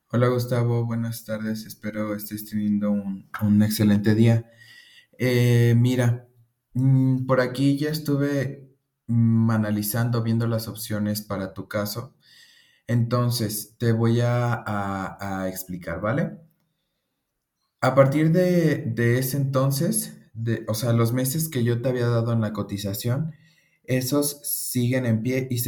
Hola Gustavo, buenas tardes. Espero estés teniendo un excelente día. Mira, por aquí ya estuve analizando, viendo las opciones para tu caso. Entonces, te voy a explicar, ¿vale? A partir de ese entonces, o sea, los meses que yo te había dado en la cotización, esos siguen en pie y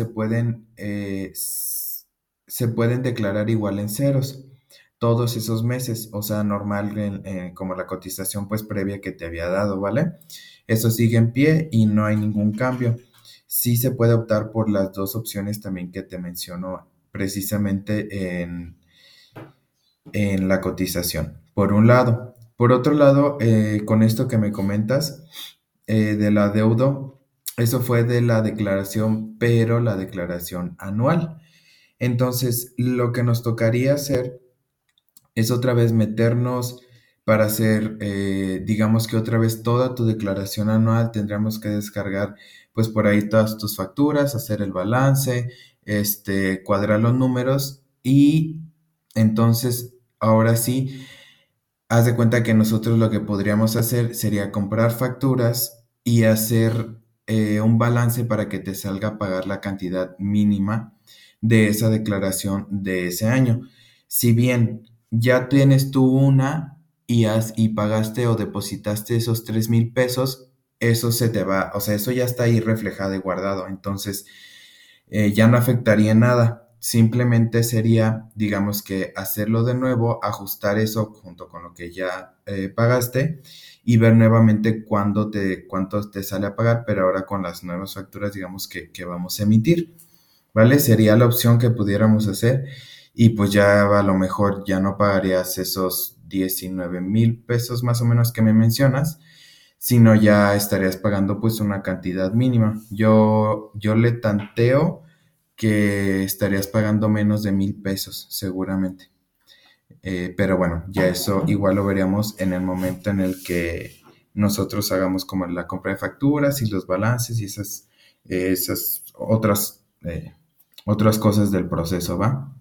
se pueden declarar igual en ceros todos esos meses, o sea, normal como la cotización pues previa que te había dado, ¿vale? Eso sigue en pie y no hay ningún cambio. Sí se puede optar por las dos opciones también que te menciono precisamente en la cotización, por un lado. Por otro lado, con esto que me comentas del adeudo, eso fue de la declaración, pero la declaración anual. Entonces, lo que nos tocaría hacer es otra vez meternos para hacer, digamos que otra vez toda tu declaración anual, tendríamos que descargar pues por ahí todas tus facturas, hacer el balance, cuadrar los números y entonces ahora sí, haz de cuenta que nosotros lo que podríamos hacer sería comprar facturas y hacer un balance para que te salga a pagar la cantidad mínima de esa declaración de ese año. Si bien ya tienes tú una y pagaste o depositaste esos 3,000 pesos, eso se te va, o sea, eso ya está ahí reflejado y guardado. Entonces, ya no afectaría nada. Simplemente sería, digamos que hacerlo de nuevo, ajustar eso junto con lo que ya pagaste y ver nuevamente cuánto te sale a pagar, pero ahora con las nuevas facturas, digamos que vamos a emitir, ¿vale? Sería la opción que pudiéramos hacer y pues ya a lo mejor ya no pagarías esos 19,000 pesos más o menos que me mencionas, sino ya estarías pagando pues una cantidad mínima. Yo le tanteo que estarías pagando menos de 1,000 pesos seguramente. Pero bueno, ya eso igual lo veríamos en el momento en el que nosotros hagamos como la compra de facturas y los balances y esas otras cosas del proceso, ¿va?